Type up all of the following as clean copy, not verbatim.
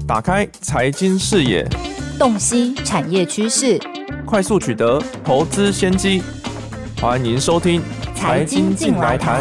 打开财经视野， 洞悉产业趋势， 快速取得投资先机。欢迎收听《财经进来谈》。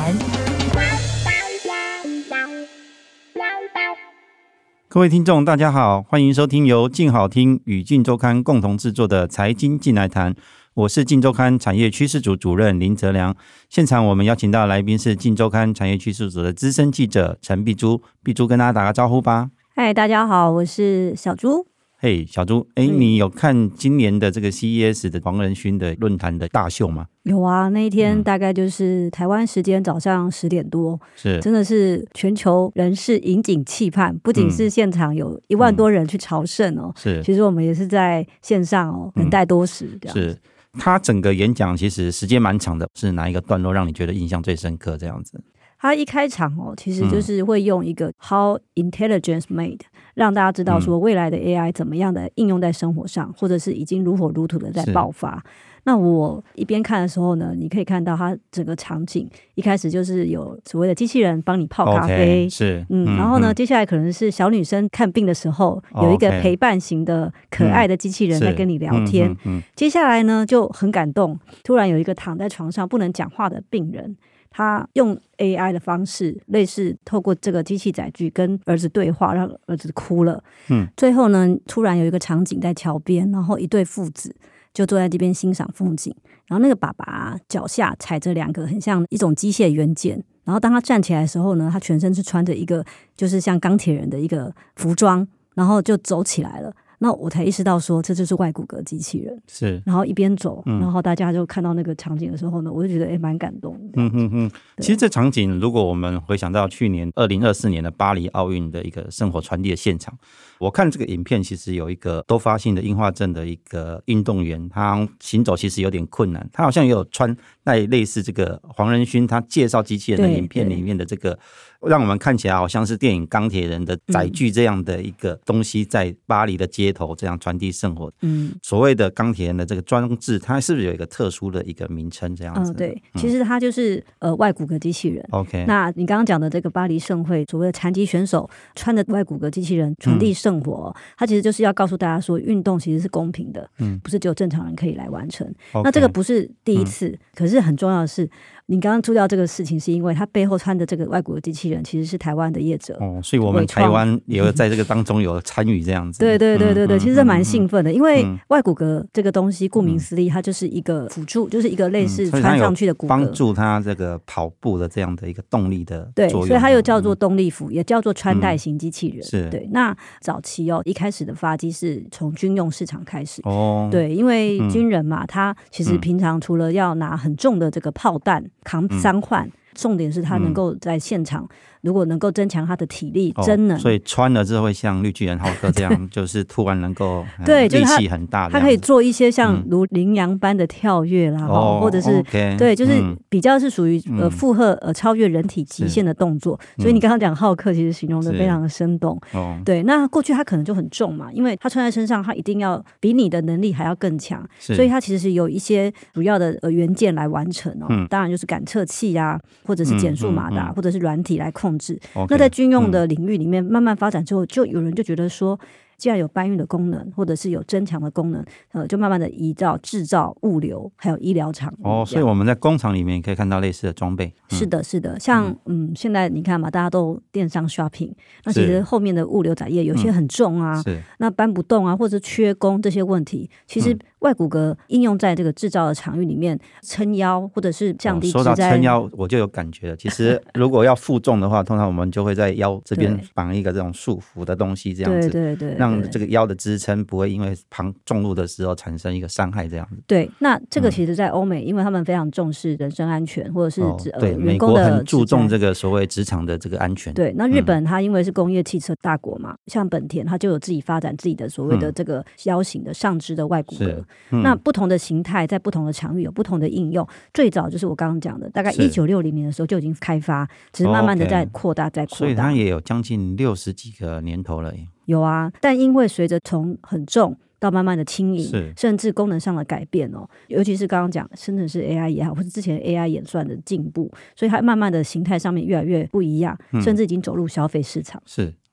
各位听众大家好，欢迎收听由静好听与静周刊共同制作的《财经进来谈》，我是静周刊产业趋势组主任林哲良。现场我们邀请到的来宾是静周刊产业趋势组的资深记者陈碧珠，碧珠跟大家打个招呼吧。 嗨，大家好，我是小朱。 嘿，小朱，你有看今年的这个 CES 的黄仁勋的论坛的大秀吗？ 有啊，那一天大概就是台湾时间早上10点多， 是真的是全球人士引颈期盼，不仅是现场有1万多人去朝圣哦， 是， 其实我们也是在线上哦，等待多时这样。 是，他整个演讲其实时间蛮长的，是哪一个段落让你觉得印象最深刻这样子？ 他一开场哦，其实就是会用一个 How Intelligence Made 让大家知道说未来的 AI 怎么样的应用在生活上，或者是已经如火如荼的在爆发。那我一边看的时候呢，你可以看到它整个场景一开始就是有所谓的机器人帮你泡咖啡， 是， 然后呢接下来可能是小女生看病的时候有一个陪伴型的可爱的机器人在跟你聊天，接下来呢就很感动，突然有一个躺在床上不能讲话的病人，他用 AI 的方式，类似透过这个机器载具跟儿子对话，让儿子哭了。最后呢，突然有一个场景在桥边，然后一对父子就坐在这边欣赏风景。然后那个爸爸脚下踩着2个很像一种机械元件，然后当他站起来的时候呢，他全身是穿着一个就是像钢铁人的一个服装，然后就走起来了。那我才意识到说这就是外骨骼机器人， 是。 然后一边走，然后大家就看到那个场景的时候呢，我就觉得蛮感动的。 其实这场景如果我们回想到去年2024年的巴黎奥运的一个圣火传递的现场，我看这个影片其实有一个多发性的硬化症的一个运动员，他行走其实有点困难，他好像也有穿带类似这个黄仁勋他介绍机器人的影片里面的这个，让我们看起来好像是电影钢铁人的载具这样的一个东西在巴黎的街头这样传递圣火。所谓的钢铁人的这个装置，它是不是有一个特殊的一个名称这样子？ 对，其实它就是外骨骼机器人。 OK， 那你刚刚讲的这个巴黎盛会，所谓的残疾选手穿着外骨骼机器人传递圣火，它其实就是要告诉大家说，运动其实是公平的，不是只有正常人可以来完成。那这个不是第一次，可是很重要的是，你刚刚注意到这个事情，是因为他背后穿的这个外骨骼机器人其实是台湾的业者所以我们台湾也有在这个当中有参与这样子。 对，其实蛮兴奋的，因为外骨骼这个东西顾名思义，它就是一个辅助，就是一个类似穿上去的骨骼， 帮助他这个跑步的这样的一个动力的作用。 对，所以它又叫做动力服，也叫做穿戴型机器人。 是， 对。那早期一开始的发机是从军用市场开始。对，因为军人嘛，他其实平常除了要拿很重的这个炮弹扛3换，重点是他能够在现场，如果能够增强他的体力、真能， 所以穿了之后会像绿巨人浩克这样，就是突然能够对， 力气很大， 他可以做一些像如羚羊般的跳跃啦，或者是对，就是比较是属于负荷超越人体极限的动作。所以你刚刚讲浩克，其实形容的非常的生动。对，那过去他可能就很重嘛，因为他穿在身上，他一定要比你的能力还要更强，所以他其实是有一些主要的元件来完成当然就是感测器啊，或者是减速马达，或者是软体来控制。那在军用的领域里面慢慢发展之后，就有人就觉得说，既然有搬运的功能，或者是有增强的功能，就慢慢的移到制造、物流还有医疗厂。 所以我们在工厂里面可以看到类似的装备。 是的，像现在你看嘛，大家都电商 shopping， 那其实后面的物流载业有些很重啊，那搬不动啊，或者缺工这些问题，其实外骨骼应用在这个制造的场域里面，撑腰或者是降低。 说到撑腰，我就有感觉了。其实如果要负重的话，通常我们就会在腰这边绑一个这种束缚的东西，这样子，对，让这个腰的支撑不会因为扛重物的时候产生一个伤害，这样子。 对，那这个其实在欧美，因为他们非常重视人身安全，或者是对， 员工的美国很注重这个所谓职场的这个安全。 对，那日本它因为是工业汽车大国嘛，像本田它就有自己发展自己的所谓的这个腰型的上肢的外骨骼。那不同的形态在不同的场域有不同的应用。最早就是我刚刚讲的，大概1960年的时候就已经开发，只是慢慢的在扩大，在扩大。 所以它也有将近60几个年头了耶。 有啊，但因为随着从很重到慢慢的轻盈，甚至功能上的改变尤其是刚刚讲生成式 AI 也好，或是之前 AI 演算的进步，所以它慢慢的形态上面越来越不一样，甚至已经走入消费市场。 是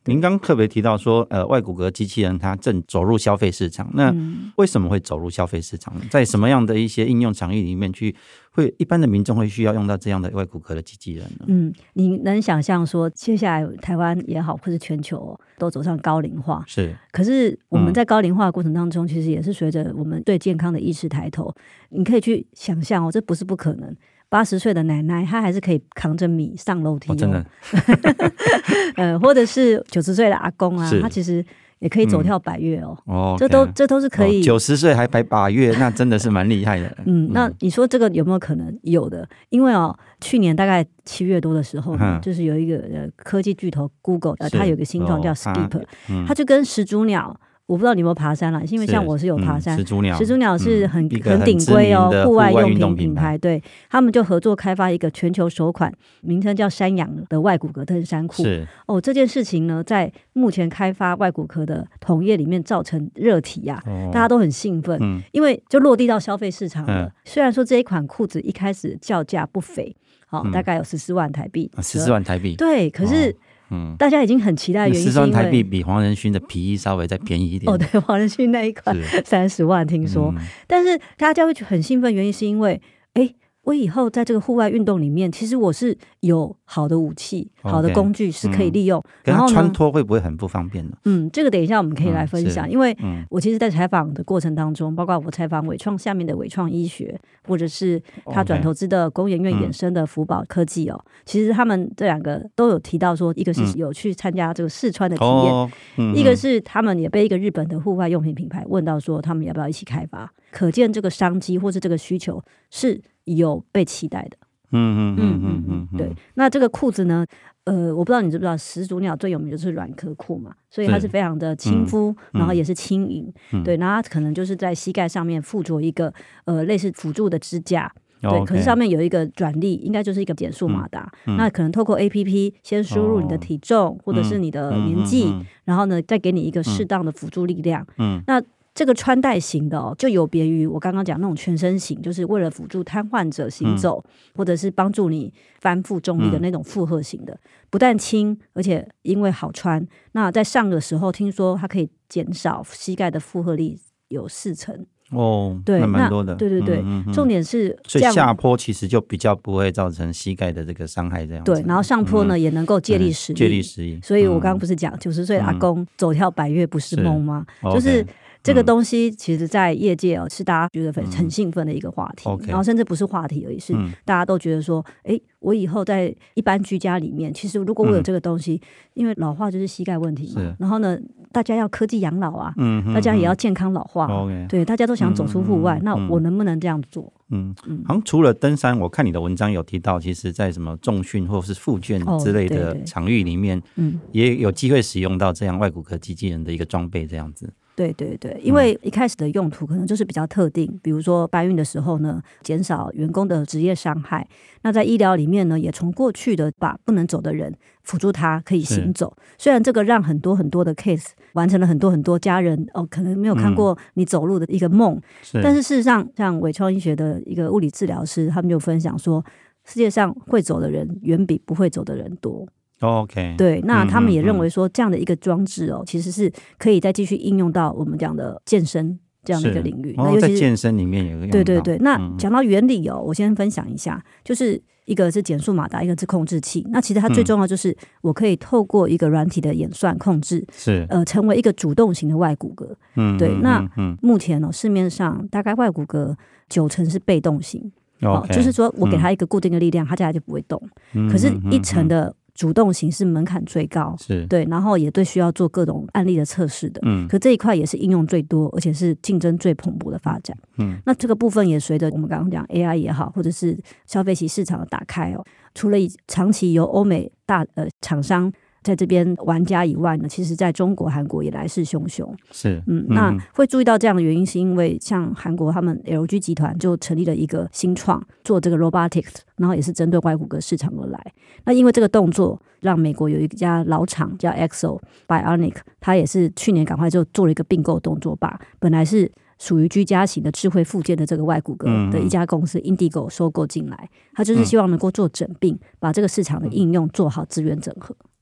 您刚特别提到说，外骨骼机器人它正走入消费市场，那为什么会走入消费市场呢？在什么样的一些应用场域里面会一般的民众会需要用到这样的外骨骼的机器人呢？ 你能想象说，接下来台湾也好，或是全球都走上高龄化， 是。 可是我们在高龄化的过程当中，其实也是随着我们对健康的意识抬头，你可以去想象这不是不可能。80岁的奶奶，她还是可以扛着米上楼梯真的。 或者是90岁的阿公啊，他其实也可以走跳百岳这都是可以。 90岁还摆把月，那真的是蛮厉害的。 那你说这个有没有可能？有的，因为去年大概7月多的时候呢，就是有一个科技巨头 Google， 它有一个新创叫 Skip， 它就跟始祖鸟。我不知道你有没有爬山啦，因为像我是有爬山。始祖鸟是很顶规户外用品品牌，对，他们就合作开发一个全球首款名称叫山羊的外骨骼登山裤。这件事情呢，在目前开发外骨骼的同业里面造成热题啊，大家都很兴奋，因为就落地到消费市场了。虽然说这一款裤子一开始叫价不菲，大概有14万台币 ，14万台币， 对，可是。大家已经很期待的原因是因为 14万台币比黄仁勋的皮衣稍微再便宜一点。 对，黄仁勋那一款30万听说，但是大家会很兴奋，原因是因为我以后在这个户外运动里面，其实我是有好的武器、好的工具是可以利用。 然后穿脱会不会很不方便呢？ 这个等一下我们可以来分享，因为我其实在采访的过程当中，包括我采访伟创下面的伟创医学，或者是他转投资的工研院衍生的福宝科技其实他们这两个都有提到说，一个是有去参加这个试穿的体验，一个是他们也被一个日本的户外用品品牌问到说，他们要不要一起开发，可见这个商机或是这个需求是有被期待的。对。那这个裤子呢，我不知道你知不知道，始祖鸟最有名就是软壳裤嘛，所以它是非常的亲肤，然后也是轻盈。对，然后它可能就是在膝盖上面附着一个类似辅助的支架。对，可是上面有一个转力，应该就是一个减速马达。那可能透过 APP 先输入你的体重或者是你的年纪，然后呢再给你一个适当的辅助力量。那这个穿戴型的就有别于我刚刚讲那种全身型，就是为了辅助瘫痪者行走，或者是帮助你翻覆重力的那种负荷型的，不但轻，而且因为好穿，那在上的时候听说它可以减少膝盖的负荷力有40%。对， 那蛮多的。 对，重点是所以下坡其实就比较不会造成膝盖的这个伤害，这样子。 对，然后上坡呢也能够借力使力。所以我刚刚不是讲90岁的阿公走跳百岳不是梦吗？就是这个东西其实在业界是大家觉得很兴奋的一个话题，然后甚至不是话题而已，是大家都觉得说我以后在一般居家里面，其实如果我有这个东西，因为老化就是膝盖问题嘛，然后呢大家要科技养老啊，大家也要健康老化，对，大家都想走出户外，那我能不能这样做？ 好像除了登山，我看你的文章有提到，其实在什么重训或是复健之类的场域里面，也有机会使用到这样外骨骼机器人的一个装备这样子。 对，因为一开始的用途可能就是比较特定，比如说搬运的时候呢，减少员工的职业伤害。那在医疗里面呢，也从过去的把不能走的人辅助他可以行走。虽然这个让很多的 case 完成了很多家人可能没有看过你走路的一个梦，但是事实上，像伟创医学的一个物理治疗师，他们就分享说，世界上会走的人远比不会走的人多。对，那他们也认为说，这样的一个装置其实是可以再继续应用到我们讲的健身这样的一个领域。 那尤其是在健身里面有个用到。 对。那讲到原理我先分享一下，就是一个是减速马达，一个是控制器。那其实它最重要就是我可以透过一个软体的演算控制，成为一个主动型的外骨骼。对，那目前市面上大概外骨骼90%是被动型。就是说我给它一个固定的力量，它接下来就不会动。可是1成的主动型是门槛最高，对，然后也对需要做各种案例的测试的。可这一块也是应用最多，而且是竞争最蓬勃的发展。那这个部分也随着我们刚刚讲 AI 也好，或者是消费级市场的打开除了长期由欧美大厂商在这边玩家以外呢，其实在中国、韩国也来势汹汹。那会注意到这样的原因，是因为像韩国他们 LG 集团就成立了一个新创，做这个 robotics， 然后也是针对外骨骼市场而来。那因为这个动作，让美国有一家老厂叫 Exo Bionic， 它也是去年赶快就做了一个并购动作，把本来是属于居家型的智慧复健的这个外骨骼的一家公司 Indigo 收购进来，它就是希望能够做整并，把这个市场的应用做好资源整合。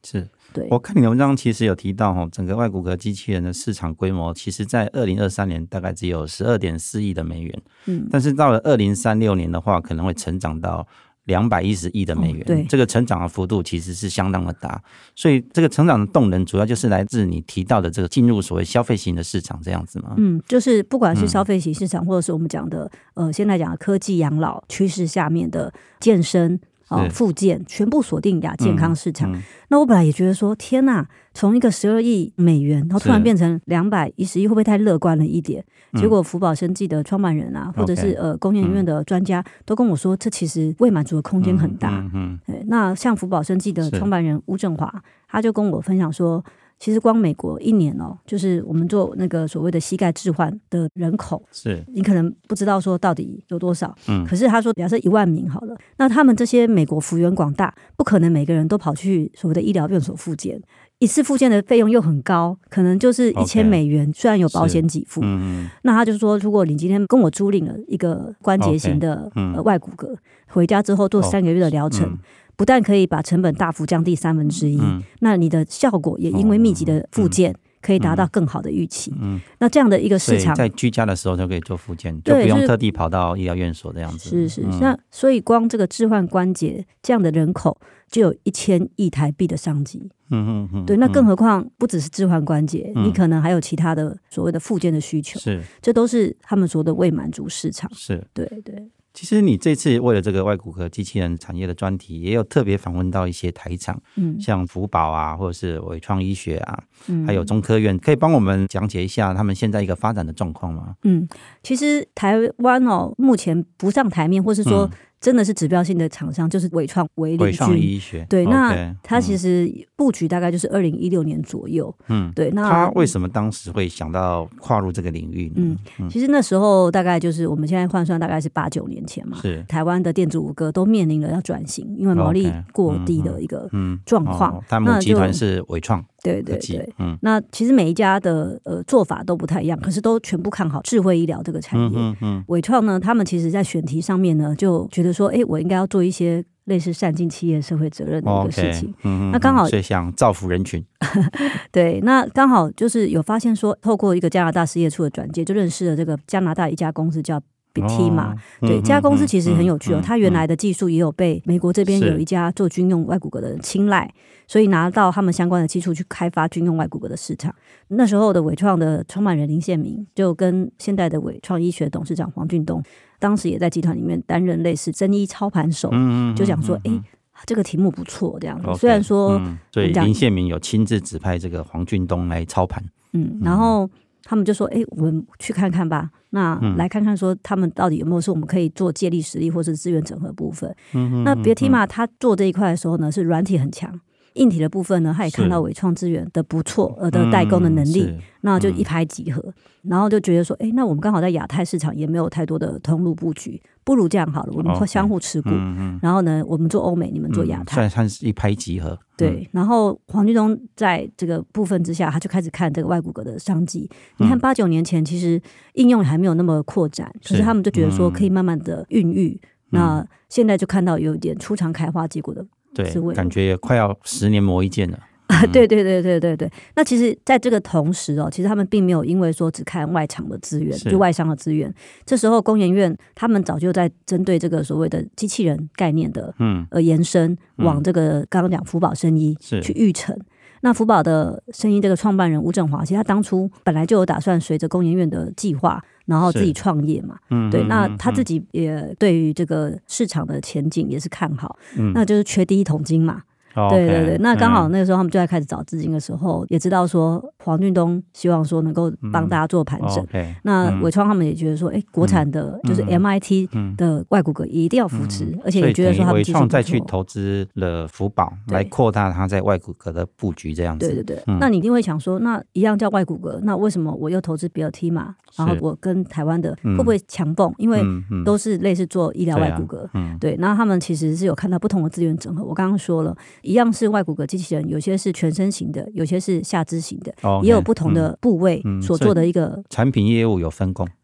对， 我看你的文章其实有提到整个外骨骼机器人的市场规模，其实在2023年大概只有12.4亿的美元，但是到了2036年的话，可能会成长到210亿的美元， 对， 这个成长的幅度其实是相当的大，所以这个成长的动能主要就是来自你提到的这个进入所谓消费型的市场这样子吗？ 就是不管是消费型市场，或者是我们讲的现在讲的科技养老趋势下面的健身复健，全部锁定亚健康市场。那我本来也觉得说，天哪，从一个12亿美元，然后突然变成210亿，会不会太乐观了一点？结果福宝生技的创办人啊，或者是工研院的专家都跟我说，这其实未满足的空间很大。那像福宝生技的创办人吴正华，他就跟我分享说，其实光美国一年就是我们做那个所谓的膝盖置换的人口， 是你可能不知道说到底有多少，可是他说假设1万名好了，那他们这些美国幅员广大，不可能每个人都跑去所谓的医疗院所复健，一次复健的费用又很高，可能就是1000美元，虽然有保险给付，那他就说，如果你今天跟我租赁了一个关节型的外骨骼，回家之后做3个月的疗程，不但可以把成本大幅降低1/3，那你的效果也因为密集的复健可以达到更好的预期。那这样的一个市场， 在居家的时候就可以做复健，就不用特地跑到医疗院所这样子。 是，那所以光这个置换关节这样的人口就有1000亿台币的商机。对，那更何况不只是置换关节，你可能还有其他的所谓的复健的需求，这都是他们说的未满足市场。 是， 对。 其实你这次为了这个外骨骼机器人产业的专题，也有特别访问到一些台厂，像福宝啊，或者是伟创医学啊，还有中科院，可以帮我们讲解一下他们现在一个发展的状况吗？ 其实台湾目前不上台面，或是说真的是指标性的厂商，就是伟创医学。 对，那它其实布局大概就是2016年左右。对，那他为什么当时会想到跨入这个领域呢？ 其实那时候大概就是我们现在换算大概是8、9年前嘛， 是台湾的电子5哥都面临了要转型，因为毛利过低的一个状况。 他母集团是伟创。 对，那其实每一家的做法都不太一样，可是都全部看好智慧医疗这个产业。伟创呢，他们其实在选题上面呢，就觉得说，我应该要做一些类似善尽企业社会责任的一个事情。那刚好所以想造福人群。 对，那刚好就是有发现说，透过一个加拿大事业处的转介，就认识了这个加拿大一家公司叫BitTima。对，这家公司其实很有趣它原来的技术也有被美国这边有一家做军用外骨骼的人青睐，所以拿到他们相关的技术去开发军用外骨骼的市场。那时候的伟创的创办人林宪明就跟现在的伟创医学董事长黄俊东，当时也在集团里面担任类似增医操盘手，就讲说这个题目不错这样子。虽然说所以林宪明有亲自指派这个黄俊东来操盘。 然后他们就说我们去看看吧，那来看看说他们到底有没有是我们可以做借力使力或是资源整合部分。那BitTima他做这一块的时候呢，是软体很强，硬体的部分呢，他也看到伟创资源的不错的代工的能力，那就一拍即合，然后就觉得说那我们刚好在亚太市场也没有太多的通路布局，不如这样好了，我们会相互持股，然后呢我们做欧美，你们做亚太， 算是一拍即合。 对，然后黄俊东在这个部分之下，他就开始看这个外骨骼的商机。你看8、9年前其实应用还没有那么扩展，可是他们就觉得说可以慢慢的孕育，那现在就看到有一点初尝开花结果的滋味， 感觉也快要10年磨一剑了。 对。那其实在这个同时其实他们并没有因为说只看外厂的资源，就外商的资源。这时候工研院他们早就在针对这个所谓的机器人概念的延伸，往这个刚刚讲福宝生医去育成。那福宝的生医这个创办人吴正华，其实他当初本来就有打算随着工研院的计划，然后自己创业嘛。对，那他自己也对于这个市场的前景也是看好，那就是缺第一桶金嘛。对，那刚好那个时候他们就在开始找资金的时候，也知道说黄俊东希望说能够帮大家做盘整。那伟创他们也觉得说国产的就是 MIT 的外骨骼也一定要扶持，而且也觉得说他们技术不错， 伟创再去投资了福宝来扩大他在外骨骼的布局这样子。 对，那你一定会想说，那一样叫外骨骼，那为什么我又投资BitTima，然后我跟台湾的会不会强蹦？因为都是类似做医疗外骨骼。对，那他们其实是有看到不同的资源整合。我刚刚说了，一样是外骨骼机器人，有些是全身型的，有些是下肢型的，也有不同的部位所做的一个产品业务有分工。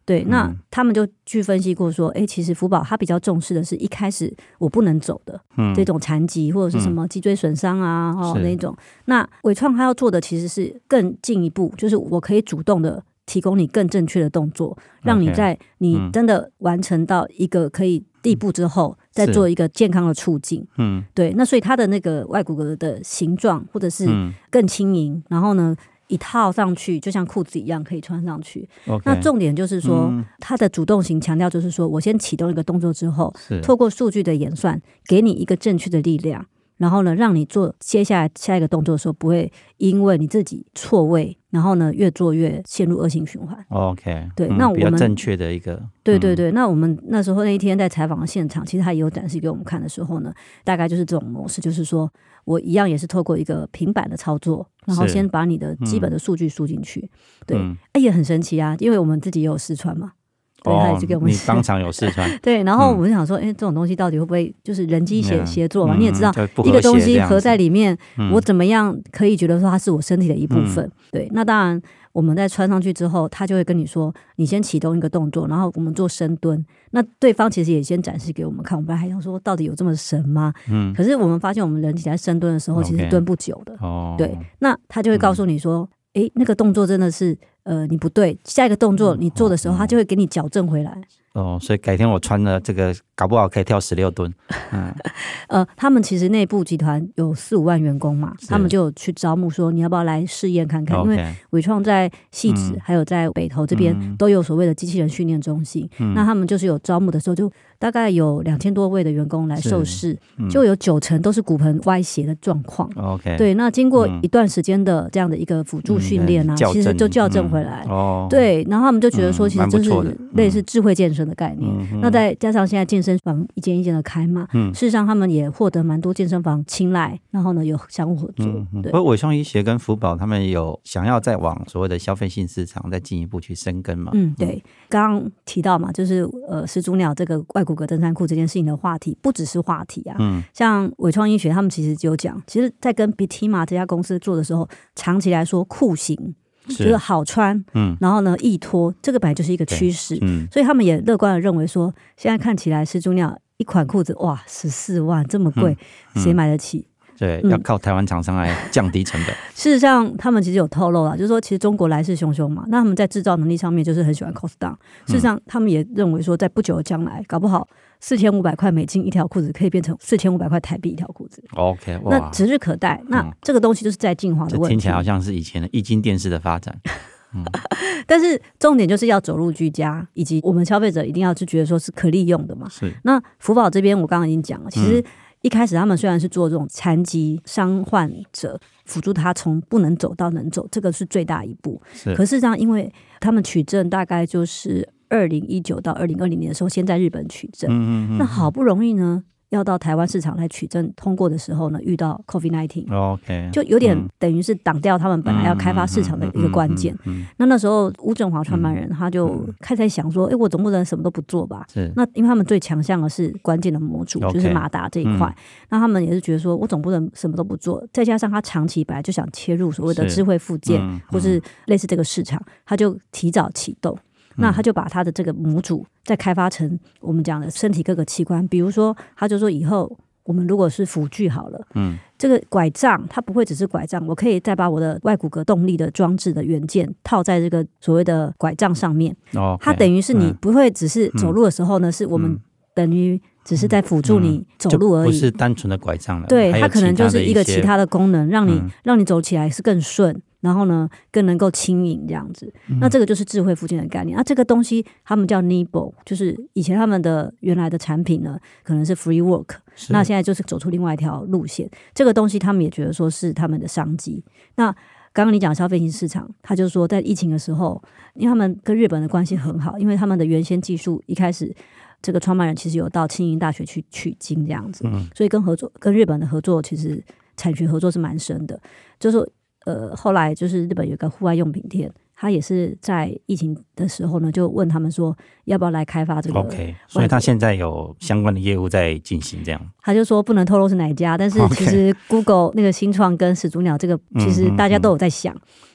对，那他们就去分析过说，其实福宝他比较重视的是一开始我不能走的这种残疾或者是什么脊椎损伤啊那种。那伟创他要做的其实是更进一步，就是我可以主动的提供你更正确的动作，让你在你真的完成到一个可以地步之后，再做一个健康的促进。对，那所以它的那个外骨骼的形状或者是更轻盈，然后呢一套上去就像裤子一样可以穿上去。那重点就是说，它的主动型强调就是说，我先启动一个动作之后，透过数据的演算，给你一个正确的力量。然后呢，让你做接下来下一个动作的时候，不会因为你自己错位，然后呢越做越陷入恶性循环。 OK， 对，那我们比较正确的一个， 对对对。那我们那时候那一天在采访的现场，其实他也有展示给我们看的时候呢，大概就是这种模式，就是说我一样也是透过一个平板的操作，然后先把你的基本的数据输进去。对，也很神奇啊，因为我们自己也有试穿嘛。对，他也是给我们你当场有试穿。 对，然后我们想说，这种东西到底会不会就是人机协作嘛？你也知道，一个东西合在里面，我怎么样可以觉得说它是我身体的一部分？对，那当然我们在穿上去之后，他就会跟你说，你先启动一个动作，然后我们做深蹲。那对方其实也先展示给我们看，我们本来还想说，到底有这么神吗？可是我们发现，我们人体在深蹲的时候，其实蹲不久的。对，那他就会告诉你说，那个动作真的是你不对，下一个动作你做的时候，他就会给你矫正回来。 所以改天我穿了这个，搞不好可以跳16吨。 他们其实内部集团有4-5万员工嘛，他们就有去招募说，你要不要来试验看看？因为伟创在汐止还有在北投这边都有所谓的机器人训练中心，那他们就是有招募的时候，就大概有2000多位的员工来受试，就有90%都是骨盆歪斜的状况。对，那经过一段时间的这样的一个辅助训练啊，其实就校正回来。对，然后他们就觉得说，其实这是类似智慧健身的概念。那再加上现在健身房一间一间的开嘛，事实上他们也获得蛮多健身房青睐，然后呢有相互合作。 不过伟创医学跟福宝他们有想要再往所谓的消费性市场再进一步去深耕嘛？ 对，刚刚提到嘛，就是始祖鸟这个外骨骼登山裤这件事情的话题，不只是话题啊。像伟创医学他们其实就有讲，其实在跟 Bitima 这家公司做的时候，长期来说裤型就是好穿，然后呢易脱，这个本来就是一个趋势，所以他们也乐观的认为说，现在看起来始祖鸟一款裤子哇14万这么贵，谁买得起？ 对，要靠台湾厂商来降低成本。 事实上，他们其实有透露啦，就是说，其实中国来势汹汹嘛，那他们在制造能力上面就是很喜欢 cost down。事实上，他们也认为说，在不久的将来，搞不好4500块美金一条裤子可以变成4500块台币一条裤子。 OK， 那指日可待。那这个东西就是在进化的问题。 听起来好像是以前的液晶电视的发展。 但是重点就是要走入居家，以及我们消费者一定要去觉得说是可利用的嘛。那福宝这边我刚刚已经讲了，其实一开始他们虽然是做这种残疾伤患者，辅助他从不能走到能走，这个是最大一步。可是因为他们取证大概就是2019到2020年的时候，先在日本取证，那好不容易呢要到台湾市场来取证通过的时候呢，遇到 COVID-19，就有点等于是挡掉他们本来要开发市场的一个关键。那时候吴振华创办人他就开始想说，我总不能什么都不做吧？那因为他们最强项的是关键的模组，就是马达这一块。那他们也是觉得说，我总不能什么都不做。再加上他长期本来就想切入所谓的智慧附件，或是类似这个市场，他就提早启动。那他就把他的这个模组再开发成我们讲的身体各个器官，比如说他就说以后我们如果是辅具好了，这个拐杖它不会只是拐杖，我可以再把我的外骨骼动力的装置的元件套在这个所谓的拐杖上面。它等于是你不会只是走路的时候呢，是我们等于只是在辅助你走路而已， 不是单纯的拐杖了。 对，它可能就是一个其他的功能，让你走起来是更顺，然后呢更能够轻盈这样子。那这个就是智慧附件的概念。那这个东西他们叫 Nebo， 就是以前他们的原来的产品呢可能是 Free Work， 那现在就是走出另外一条路线。这个东西他们也觉得说是他们的商机。那刚刚你讲消费型市场，他就说在疫情的时候，因为他们跟日本的关系很好，因为他们的原先技术一开始这个创办人其实有到庆应大学去取经这样子，所以跟日本的合作其实产学合作是蛮深的。就是后来就是日本有一个户外用品店，他也是在疫情的时候呢，就问他们说要不要来开发这个。 OK， 所以他现在有相关的业务在进行，这样。 他就说不能透露是哪一家，但是其实 Google 那个新创跟始祖鸟这个，其实大家都有在想。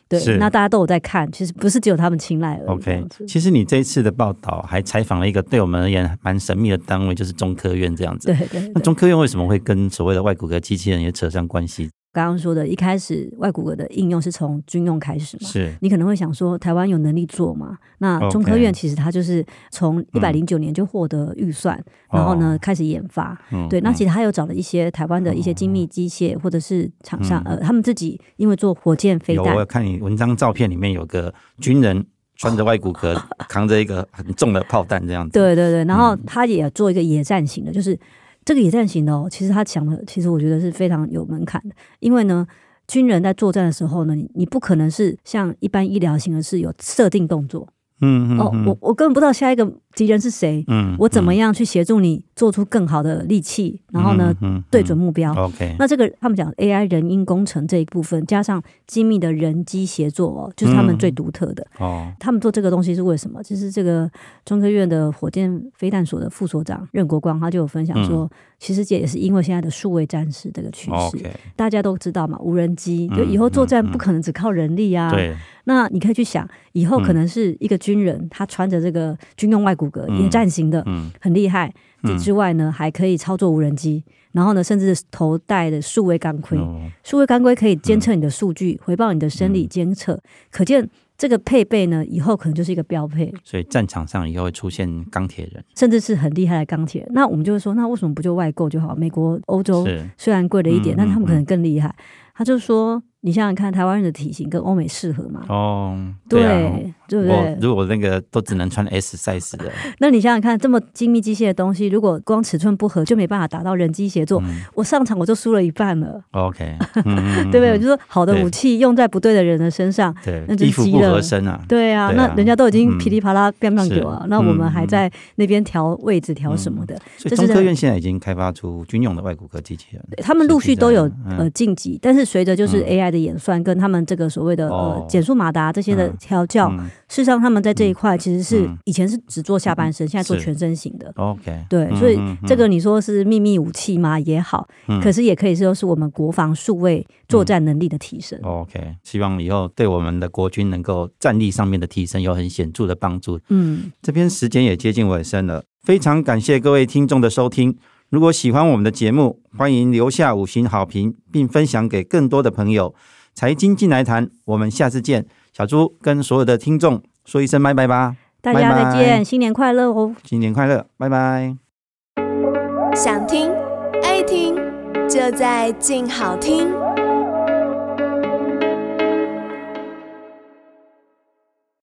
对，那大家都有在看，其实不是只有他们青睐而已。 OK， 其实你这一次的报道还采访了一个对我们而言蛮神秘的单位，就是中科院这样子。 对。 那中科院为什么会跟所谓的外骨骼机器人也扯上关系？ 刚刚说的，一开始外骨骼的应用是从军用开始嘛， 是你可能会想说台湾有能力做嘛？那中科院其实它就是从109年就获得预算，然后呢开始研发。对，那其实他有找了一些台湾的一些精密机械或者是厂商，他们自己因为做火箭飞弹， 我看你文章照片里面有个军人穿着外骨骼，扛着一个很重的炮弹这样子。 对，然后他也做一个野战型的，就是这个野战型的其实他想的，其实我觉得是非常有门槛的，因为呢，军人在作战的时候呢，你不可能是像一般医疗型的是有设定动作。我根本不知道下一个敌人是谁，我怎么样去协助你做出更好的利器，然后呢，对准目标。 OK， 那这个他们讲 AI 人因工程这一部分，加上精密的人机协作就是他们最独特的。他们做这个东西是为什么？就是这个中科院的火箭飞弹所的副所长任国光，他就有分享说，其实这也是因为现在的数位战士这个趋势，大家都知道嘛，无人机就以后作战不可能只靠人力啊。 对。 那你可以去想，以后可能是一个军人，他穿着这个军用外骨骼，野战型的，很厉害。之外呢，还可以操作无人机，然后呢，甚至头戴的数位钢盔，数位钢盔可以监测你的数据，回报你的生理监测，可见这个配备呢，以后可能就是一个标配。 所以战场上以后会出现钢铁人， 甚至是很厉害的钢铁人。那我们就会说，那为什么不就外购就好？美国、欧洲虽然贵了一点，但他们可能更厉害。他就说，你想想看，台湾人的体型跟欧美适合吗？对不对？ 如果那个都只能穿 S size 的， 那你想想看，这么精密机械的东西，如果光尺寸不合，就没办法达到人机协作。我上场我就输了一半了。 OK， 对不对？我就说好的武器用在不对的人的身上，那就衣服不合身啊。 对啊，那人家都已经噼里啪啦乒乓球啊，那我们还在那边调位置调什么的。 所以中科院现在已经开发出军用的外骨骼机器人， 他们陆续都有晋级，但是随着就是 AI 的演算跟他们这个所谓的减速马达这些的调教，事实上他们在这一块其实是以前是只做下半身，现在做全身型的。 OK， 对，所以这个你说是秘密武器吗也好，可是也可以说是我们国防数位作战能力的提升。 OK， 希望以后对我们的国军能够战力上面的提升有很显著的帮助。这边时间也接近尾声了，非常感谢各位听众的收听。如果喜欢我们的节目，欢迎留下5星好评，并分享给更多的朋友。财经进来谈，我们下次见。小猪跟所有的听众说一声拜拜吧， 大家再见，新年快乐哦！ 新年快乐，拜拜。 想听爱听，就在静好听。